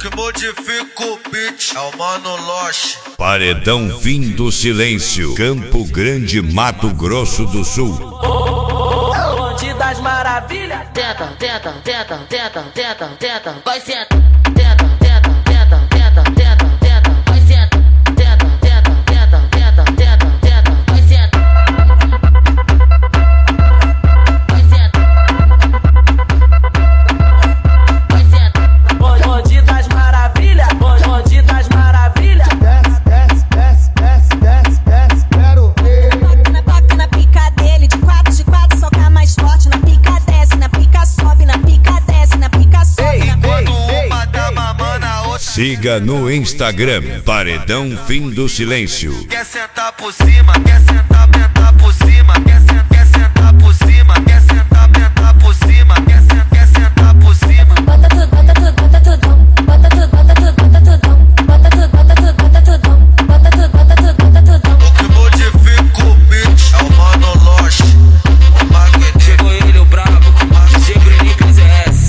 que modifica o beat é o Mano Loche. Paredão Fim do Silêncio, Campo Grande, Mato Grosso do Sul. Bonde das Maravilhas. Tenta, tenta, tenta, tenta, tenta, tenta. Vai senta, tenta, tenta, tenta, tenta, tenta, tenta. Vai senta, tenta, tenta, tenta, tenta, tenta, tenta. Vai senta. Vai senta. Vai senta. Bonde das Maravilhas. Bonde das Maravilhas. Desce, desce, desce, desce, desce, quero ver. Toca na pica dele, de quatro, soca mais forte. Na pica desce, na pica sobe, na pica desce, na pica sobe. Enquanto uma tá mamando a outra Siga no Instagram, Paredão Fim do Silêncio. quer sentar por cima, quer sentar, sentar por cima, quer sentar por cima, quer sentar, sentar por cima, quer sentar por cima. Bota tudo, bota tudo, bota tudo. Bota tudo, bota tudo, bota tudo. Bota tudo, bota tudo, bota tudo. Bota tudo, bota tudo, bota tudo. O que modifica o beat é o Mano Loche. O magneto Chegou ele, o brabo, DJ Bruninho PZS.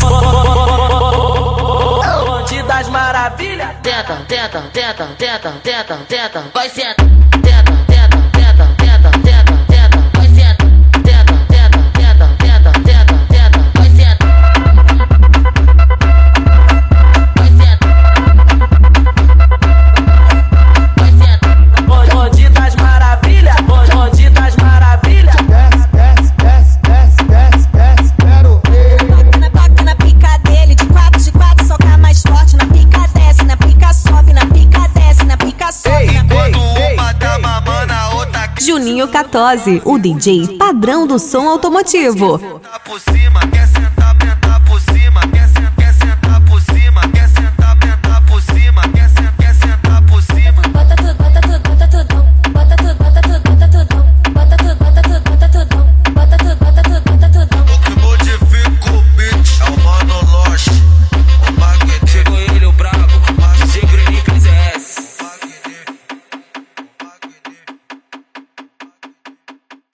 Bonde das Maravilhas. Tenta, tenta, tenta, tenta, tenta, tenta. Vai senta, tenta, tenta, tenta, tenta, tenta, tenta. Vai senta, tenta, tenta, tenta, tenta, tenta, tenta. Vai senta. Vai senta. Vai senta. Bonde das Maravilhas. Bonde das Maravilhas. Desce, desce, desce, desce, desce, desce, quero ver. Toca na pica dele, de quatro, soca mais forte. Na pica desce, na pica sobe, na pica desce, na pica sobe. enquanto uma tá mamando a outra quer Juninho Catose, o DJ padrão do som automotivo. sentar por cima, quer